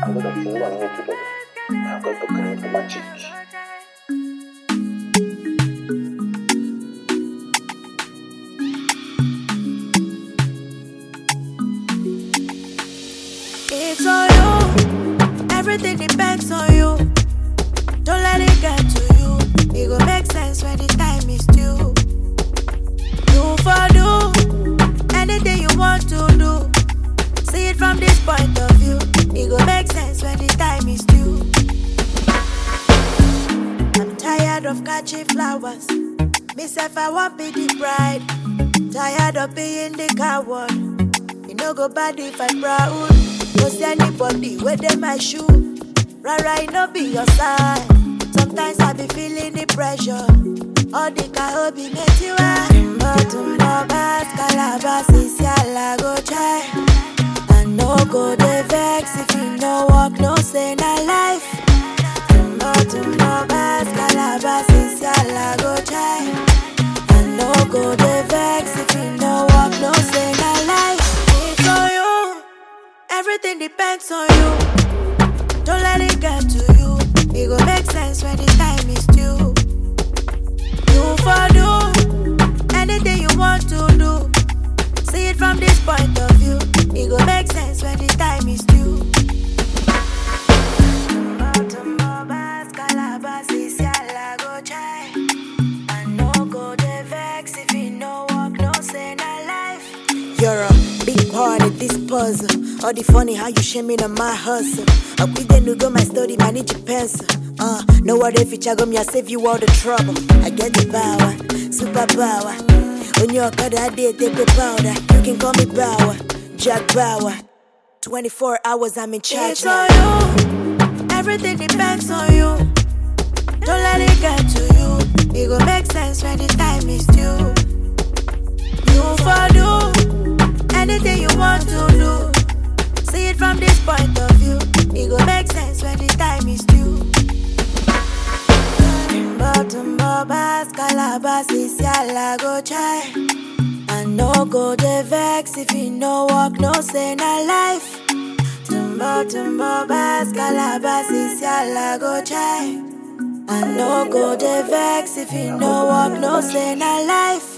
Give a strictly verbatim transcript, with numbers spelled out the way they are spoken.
Because of you and me together, I'm going to create magic. It's on you, everything depends on you. Don't let it get to you. It go make sense when the time is due. Do for do, anything you want to do. See it from this point of view. It go make sense when the time is due. I'm tired of catching flowers. Myself, I want be the bride. Tired of being the coward. You know go bad if I'm proud. Cause anybody within my shoe, rara, it no be your side. Sometimes I be feeling the pressure. All the kahobi make you high. But tomorrow, bas, calabas, is yalla go try. I no go de vex if you no walk, no say na life. Tomorrow, tomorrow, bas, calabas, is yalla go try. I no go de vex if you no walk, no say na life. It's on you. Everything depends on you. Don't let it get to you. It go make sense when the time is due. Do for do, anything you want to do. See it from this point of view. It go make sense when the time is due. Tomorrow, bas, calabas, is yalla go try. I no go de vex if you no walk, no say na life. You're a big part of this puzzle. All the funny how you shaming on my hustle. I quit then to go my study, manage your pencil. Uh, no what if you go me, I save you all the trouble. I get the power, super power. On your card, I did take the powder. You can call me Power, Jack Bauer. twenty-four hours, I'm in charge. It's now. On you, everything depends on you. Don't let it get to you. It go make sense when the time is due. Do for do, anything you want to do. See it from this point of view. It go make sense when the time is due. Tomorrow, bas, calabas, is yalla go try. I no go de vex if you no walk, no say na life. Tomorrow, tomorrow, bas, calabas, is yalla go try. I no go de vex if you no walk, no say na life.